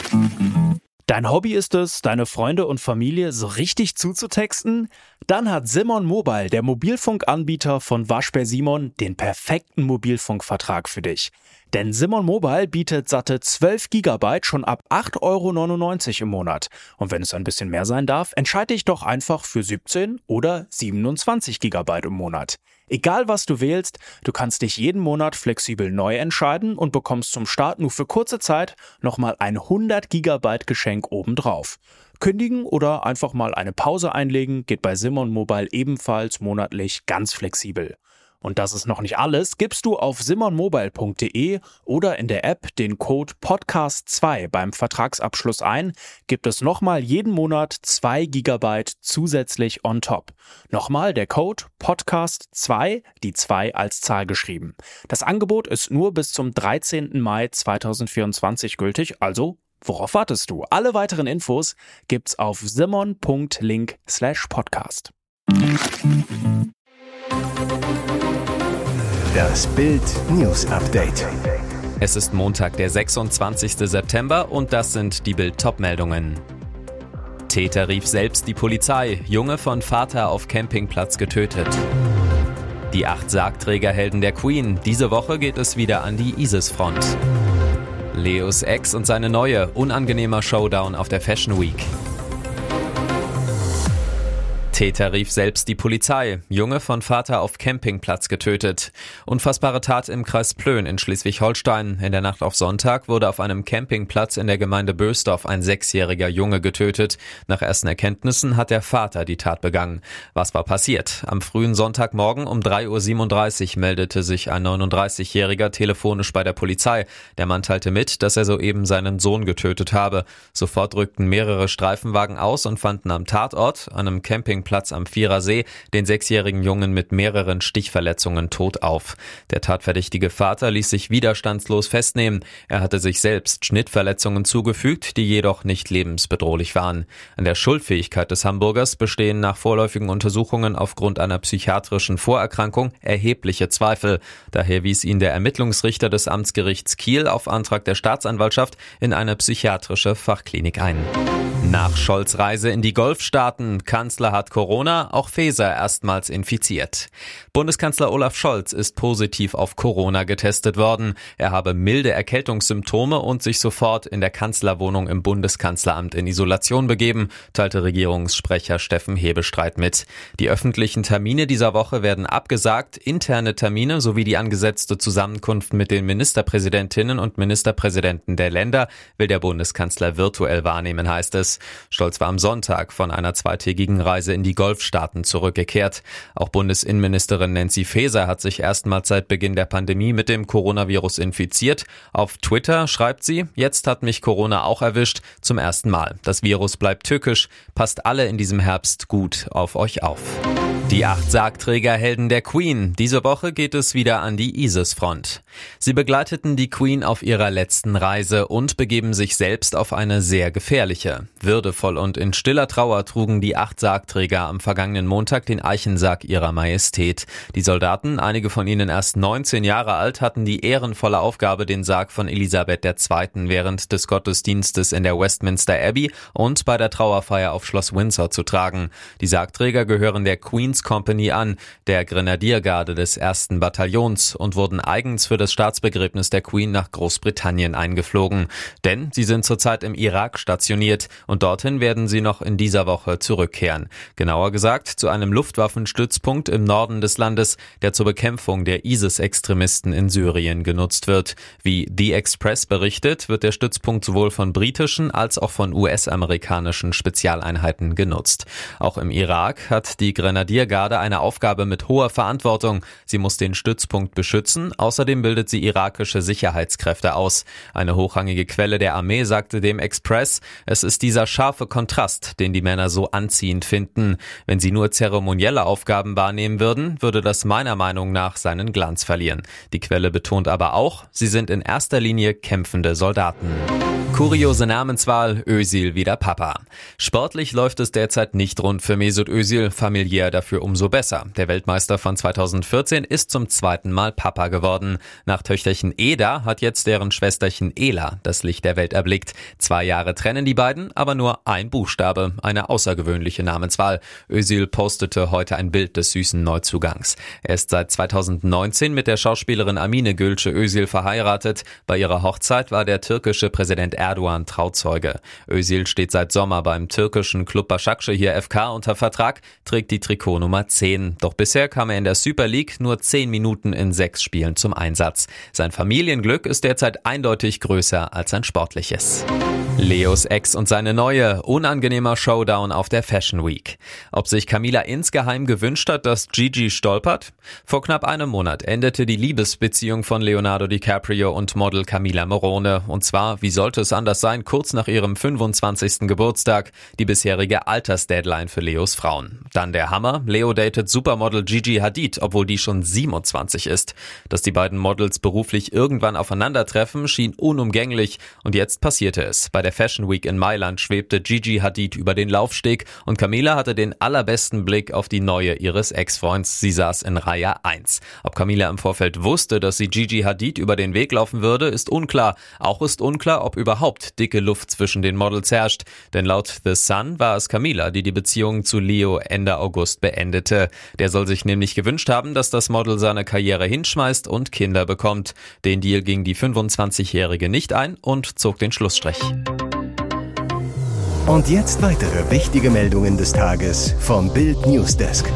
Dein Hobby ist es, deine Freunde und Familie so richtig zuzutexten? Dann hat Simon Mobile, der Mobilfunkanbieter von Waschbär Simon, den perfekten Mobilfunkvertrag für dich. Denn Simon Mobile bietet satte 12 GB schon ab 8,99 € im Monat. Und wenn es ein bisschen mehr sein darf, entscheide dich doch einfach für 17 oder 27 GB im Monat. Egal was du wählst, du kannst dich jeden Monat flexibel neu entscheiden und bekommst zum Start nur für kurze Zeit nochmal ein 100 GB Geschenk obendrauf. Kündigen oder einfach mal eine Pause einlegen geht bei Simon Mobile ebenfalls monatlich ganz flexibel. Und das ist noch nicht alles, gibst du auf simonmobile.de oder in der App den Code PODCAST2 beim Vertragsabschluss ein, gibt es nochmal jeden Monat 2 GB zusätzlich on top. Nochmal der Code PODCAST2, die 2 als Zahl geschrieben. Das Angebot ist nur bis zum 13. Mai 2024 gültig, also worauf wartest du? Alle weiteren Infos gibt's auf simon.link/podcast. Das Bild News Update. Es ist Montag, der 26. September und das sind die Bild-Top-Meldungen. Täter rief selbst die Polizei, Junge von Vater auf Campingplatz getötet. Die 8 Sargträgerhelden der Queen, diese Woche geht es wieder an die ISIS-Front. Leos Ex und seine neue, unangenehmer Showdown auf der Fashion Week. Täter rief selbst die Polizei, Junge von Vater auf Campingplatz getötet. Unfassbare Tat im Kreis Plön in Schleswig-Holstein. In der Nacht auf Sonntag wurde auf einem Campingplatz in der Gemeinde Bösdorf ein 6-jähriger Junge getötet. Nach ersten Erkenntnissen hat der Vater die Tat begangen. Was war passiert? Am frühen Sonntagmorgen um 3:37 Uhr meldete sich ein 39-Jähriger telefonisch bei der Polizei. Der Mann teilte mit, dass er soeben seinen Sohn getötet habe. Sofort rückten mehrere Streifenwagen aus und fanden am Tatort, einem Campingplatz am Vierersee, den 6-jährigen Jungen mit mehreren Stichverletzungen tot auf. Der tatverdächtige Vater ließ sich widerstandslos festnehmen. Er hatte sich selbst Schnittverletzungen zugefügt, die jedoch nicht lebensbedrohlich waren. An der Schuldfähigkeit des Hamburgers bestehen nach vorläufigen Untersuchungen aufgrund einer psychiatrischen Vorerkrankung erhebliche Zweifel. Daher wies ihn der Ermittlungsrichter des Amtsgerichts Kiel auf Antrag der Staatsanwaltschaft in eine psychiatrische Fachklinik ein. Nach Scholz' Reise in die Golfstaaten, Kanzler hat Corona, auch Faeser erstmals infiziert. Bundeskanzler Olaf Scholz ist positiv auf Corona getestet worden. Er habe milde Erkältungssymptome und sich sofort in der Kanzlerwohnung im Bundeskanzleramt in Isolation begeben, teilte Regierungssprecher Steffen Hebestreit mit. Die öffentlichen Termine dieser Woche werden abgesagt, interne Termine sowie die angesetzte Zusammenkunft mit den Ministerpräsidentinnen und Ministerpräsidenten der Länder will der Bundeskanzler virtuell wahrnehmen, heißt es. Scholz war am Sonntag von einer 2-tägigen Reise in die Golfstaaten zurückgekehrt. Auch Bundesinnenministerin Nancy Faeser hat sich erstmals seit Beginn der Pandemie mit dem Coronavirus infiziert. Auf Twitter schreibt sie: Jetzt hat mich Corona auch erwischt, zum ersten Mal. Das Virus bleibt tückisch, passt alle in diesem Herbst gut auf euch auf. Die 8 Sargträgerhelden der Queen. Diese Woche geht es wieder an die ISIS-Front. Sie begleiteten die Queen auf ihrer letzten Reise und begeben sich selbst auf eine sehr gefährliche. Würdevoll und in stiller Trauer trugen die 8 Sargträger am vergangenen Montag den Eichensarg ihrer Majestät. Die Soldaten, einige von ihnen erst 19 Jahre alt, hatten die ehrenvolle Aufgabe, den Sarg von Elisabeth II. Während des Gottesdienstes in der Westminster Abbey und bei der Trauerfeier auf Schloss Windsor zu tragen. Die Sargträger gehören der Queen's Company an, der Grenadiergarde des 1. Bataillons, und wurden eigens für das Staatsbegräbnis der Queen nach Großbritannien eingeflogen. Denn sie sind zurzeit im Irak stationiert und dorthin werden sie noch in dieser Woche zurückkehren. Genauer gesagt zu einem Luftwaffenstützpunkt im Norden des Landes, der zur Bekämpfung der ISIS-Extremisten in Syrien genutzt wird. Wie The Express berichtet, wird der Stützpunkt sowohl von britischen als auch von US-amerikanischen Spezialeinheiten genutzt. Auch im Irak hat die Grenadiergarde eine Aufgabe mit hoher Verantwortung. Sie muss den Stützpunkt beschützen, außerdem bildet sie irakische Sicherheitskräfte aus. Eine hochrangige Quelle der Armee sagte dem Express, es ist dieser scharfe Kontrast, den die Männer so anziehend finden. Wenn sie nur zeremonielle Aufgaben wahrnehmen würden, würde das meiner Meinung nach seinen Glanz verlieren. Die Quelle betont aber auch, sie sind in erster Linie kämpfende Soldaten. Kuriose Namenswahl, Özil wieder Papa. Sportlich läuft es derzeit nicht rund für Mesut Özil, familiär dafür dafür umso besser. Der Weltmeister von 2014 ist zum zweiten Mal Papa geworden. Nach Töchterchen Eda hat jetzt deren Schwesterchen Ela das Licht der Welt erblickt. 2 Jahre trennen die beiden, aber nur ein Buchstabe. Eine außergewöhnliche Namenswahl. Özil postete heute ein Bild des süßen Neuzugangs. Er ist seit 2019 mit der Schauspielerin Amine Gülce Özil verheiratet. Bei ihrer Hochzeit war der türkische Präsident Erdogan Trauzeuge. Özil steht seit Sommer beim türkischen Club Başakşehir FK unter Vertrag, trägt die Trikotnummer 10. Doch bisher kam er in der Super League nur 10 Minuten in 6 Spielen zum Einsatz. Sein Familienglück ist derzeit eindeutig größer als sein sportliches. Leos Ex und seine neue, unangenehmer Showdown auf der Fashion Week. Ob sich Camila insgeheim gewünscht hat, dass Gigi stolpert? Vor knapp einem Monat endete die Liebesbeziehung von Leonardo DiCaprio und Model Camila Morrone. Und zwar, wie sollte es anders sein, kurz nach ihrem 25. Geburtstag, die bisherige Altersdeadline für Leos Frauen. Dann der Hammer, Leo datet Supermodel Gigi Hadid, obwohl die schon 27 ist. Dass die beiden Models beruflich irgendwann aufeinandertreffen, schien unumgänglich und jetzt passierte es. Bei der Fashion Week in Mailand schwebte Gigi Hadid über den Laufsteg und Camila hatte den allerbesten Blick auf die neue ihres Ex-Freunds. Sie saß in Reihe 1. Ob Camila im Vorfeld wusste, dass sie Gigi Hadid über den Weg laufen würde, ist unklar. Auch ist unklar, ob überhaupt dicke Luft zwischen den Models herrscht. Denn laut The Sun war es Camila, die Beziehung zu Leo Ende August beendete. Der soll sich nämlich gewünscht haben, dass das Model seine Karriere hinschmeißt und Kinder bekommt. Den Deal ging die 25-Jährige nicht ein und zog den Schlussstrich. Und jetzt weitere wichtige Meldungen des Tages vom Bild Newsdesk.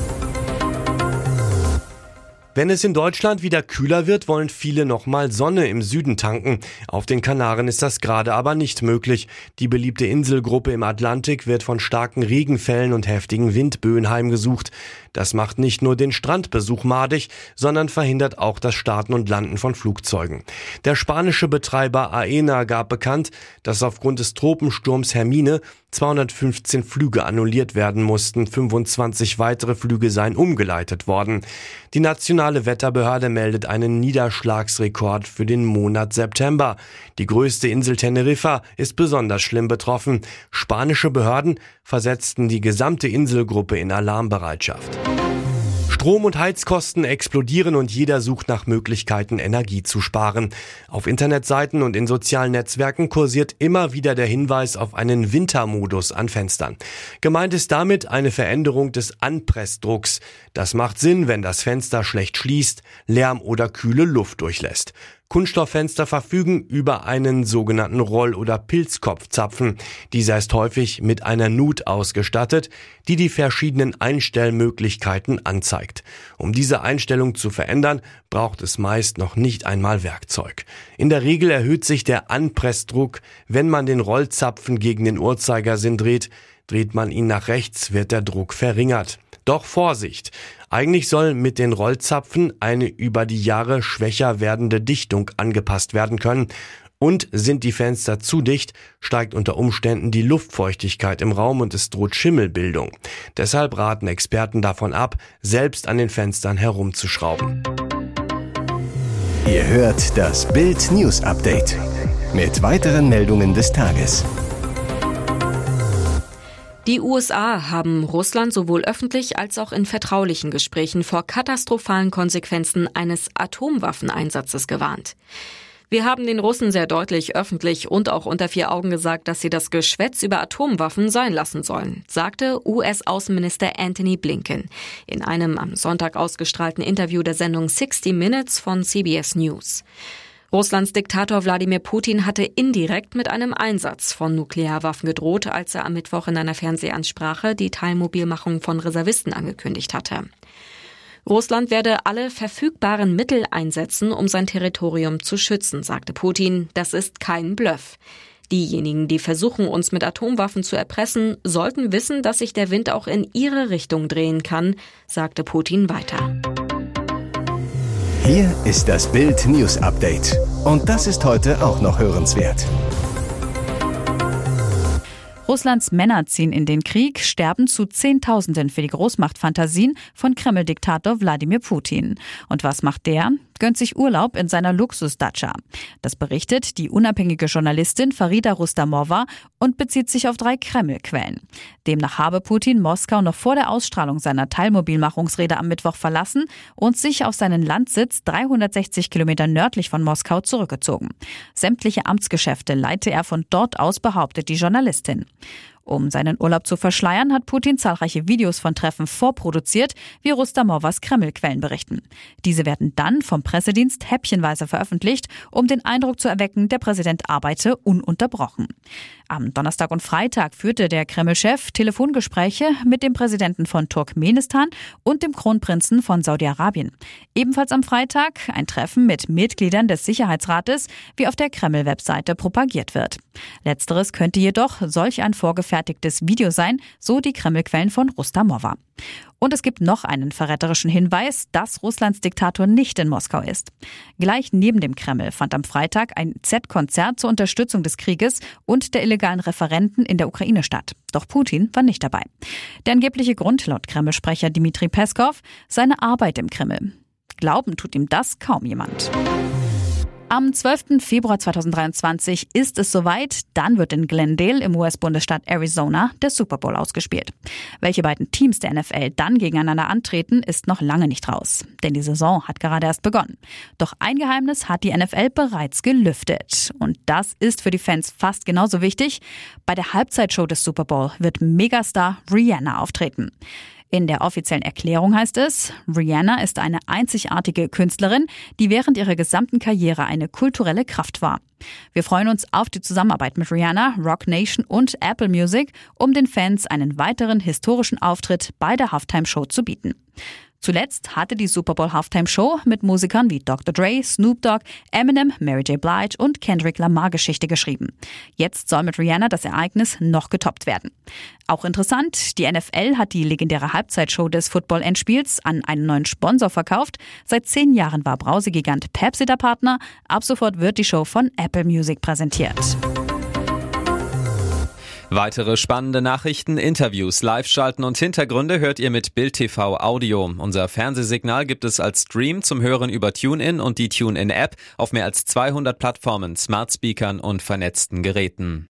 Wenn es in Deutschland wieder kühler wird, wollen viele nochmal Sonne im Süden tanken. Auf den Kanaren ist das gerade aber nicht möglich. Die beliebte Inselgruppe im Atlantik wird von starken Regenfällen und heftigen Windböen heimgesucht. Das macht nicht nur den Strandbesuch madig, sondern verhindert auch das Starten und Landen von Flugzeugen. Der spanische Betreiber Aena gab bekannt, dass aufgrund des Tropensturms Hermine 215 Flüge annulliert werden mussten. 25 weitere Flüge seien umgeleitet worden. Die nationale Wetterbehörde meldet einen Niederschlagsrekord für den Monat September. Die größte Insel Teneriffa ist besonders schlimm betroffen. Spanische Behörden versetzten die gesamte Inselgruppe in Alarmbereitschaft. Strom- und Heizkosten explodieren und jeder sucht nach Möglichkeiten, Energie zu sparen. Auf Internetseiten und in sozialen Netzwerken kursiert immer wieder der Hinweis auf einen Wintermodus an Fenstern. Gemeint ist damit eine Veränderung des Anpressdrucks. Das macht Sinn, wenn das Fenster schlecht schließt, Lärm oder kühle Luft durchlässt. Kunststofffenster verfügen über einen sogenannten Roll- oder Pilzkopfzapfen. Dieser ist häufig mit einer Nut ausgestattet, die die verschiedenen Einstellmöglichkeiten anzeigt. Um diese Einstellung zu verändern, braucht es meist noch nicht einmal Werkzeug. In der Regel erhöht sich der Anpressdruck, wenn man den Rollzapfen gegen den Uhrzeigersinn dreht. Dreht man ihn nach rechts, wird der Druck verringert. Doch Vorsicht! Eigentlich soll mit den Rollzapfen eine über die Jahre schwächer werdende Dichtung angepasst werden können. Und sind die Fenster zu dicht, steigt unter Umständen die Luftfeuchtigkeit im Raum und es droht Schimmelbildung. Deshalb raten Experten davon ab, selbst an den Fenstern herumzuschrauben. Ihr hört das Bild News Update mit weiteren Meldungen des Tages. Die USA haben Russland sowohl öffentlich als auch in vertraulichen Gesprächen vor katastrophalen Konsequenzen eines Atomwaffeneinsatzes gewarnt. Wir haben den Russen sehr deutlich öffentlich und auch unter 4 Augen gesagt, dass sie das Geschwätz über Atomwaffen sein lassen sollen, sagte US-Außenminister Antony Blinken in einem am Sonntag ausgestrahlten Interview der Sendung 60 Minutes von CBS News. Russlands Diktator Wladimir Putin hatte indirekt mit einem Einsatz von Nuklearwaffen gedroht, als er am Mittwoch in einer Fernsehansprache die Teilmobilmachung von Reservisten angekündigt hatte. Russland werde alle verfügbaren Mittel einsetzen, um sein Territorium zu schützen, sagte Putin. Das ist kein Bluff. Diejenigen, die versuchen, uns mit Atomwaffen zu erpressen, sollten wissen, dass sich der Wind auch in ihre Richtung drehen kann, sagte Putin weiter. Hier ist das Bild News Update. Und das ist heute auch noch hörenswert. Russlands Männer ziehen in den Krieg, sterben zu Zehntausenden für die Großmachtfantasien von Kreml-Diktator Wladimir Putin. Und was macht der? gönnt sich Urlaub in seiner Luxus-Datscha. Das berichtet die unabhängige Journalistin Farida Rustamova und bezieht sich auf 3 Kreml-Quellen. Demnach habe Putin Moskau noch vor der Ausstrahlung seiner Teilmobilmachungsrede am Mittwoch verlassen und sich auf seinen Landsitz 360 Kilometer nördlich von Moskau zurückgezogen. Sämtliche Amtsgeschäfte leite er von dort aus, behauptet die Journalistin. Um seinen Urlaub zu verschleiern, hat Putin zahlreiche Videos von Treffen vorproduziert, wie Rustamovas Kreml-Quellen berichten. Diese werden dann vom Pressedienst häppchenweise veröffentlicht, um den Eindruck zu erwecken, der Präsident arbeite ununterbrochen. Am Donnerstag und Freitag führte der Kreml-Chef Telefongespräche mit dem Präsidenten von Turkmenistan und dem Kronprinzen von Saudi-Arabien. Ebenfalls am Freitag ein Treffen mit Mitgliedern des Sicherheitsrates, wie auf der Kreml-Webseite propagiert wird. Letzteres könnte jedoch solch ein vorgefertigtes Video sein, so die Kreml-Quellen von Rustamova. Und es gibt noch einen verräterischen Hinweis, dass Russlands Diktator nicht in Moskau ist. Gleich neben dem Kreml fand am Freitag ein Z-Konzert zur Unterstützung des Krieges und der illegalen Referenden in der Ukraine statt. Doch Putin war nicht dabei. Der angebliche Grund laut Kreml-Sprecher Dmitri Peskov: seine Arbeit im Kreml. Glauben tut ihm das kaum jemand. Am 12. Februar 2023 ist es soweit, dann wird in Glendale im US-Bundesstaat Arizona der Super Bowl ausgespielt. Welche beiden Teams der NFL dann gegeneinander antreten, ist noch lange nicht raus, denn die Saison hat gerade erst begonnen. Doch ein Geheimnis hat die NFL bereits gelüftet und das ist für die Fans fast genauso wichtig. Bei der Halbzeitshow des Super Bowl wird Megastar Rihanna auftreten. In der offiziellen Erklärung heißt es, Rihanna ist eine einzigartige Künstlerin, die während ihrer gesamten Karriere eine kulturelle Kraft war. Wir freuen uns auf die Zusammenarbeit mit Rihanna, Roc Nation und Apple Music, um den Fans einen weiteren historischen Auftritt bei der Halftime-Show zu bieten. Zuletzt hatte die Super Bowl Halftime Show mit Musikern wie Dr. Dre, Snoop Dogg, Eminem, Mary J. Blige und Kendrick Lamar Geschichte geschrieben. Jetzt soll mit Rihanna das Ereignis noch getoppt werden. Auch interessant, die NFL hat die legendäre Halbzeitshow des Football-Endspiels an einen neuen Sponsor verkauft. Seit 10 Jahren war Brausegigant Pepsi der Partner. Ab sofort wird die Show von Apple Music präsentiert. Weitere spannende Nachrichten, Interviews, Live-Schalten und Hintergründe hört ihr mit Bild TV Audio. Unser Fernsehsignal gibt es als Stream zum Hören über TuneIn und die TuneIn-App auf mehr als 200 Plattformen, Smart-Speakern und vernetzten Geräten.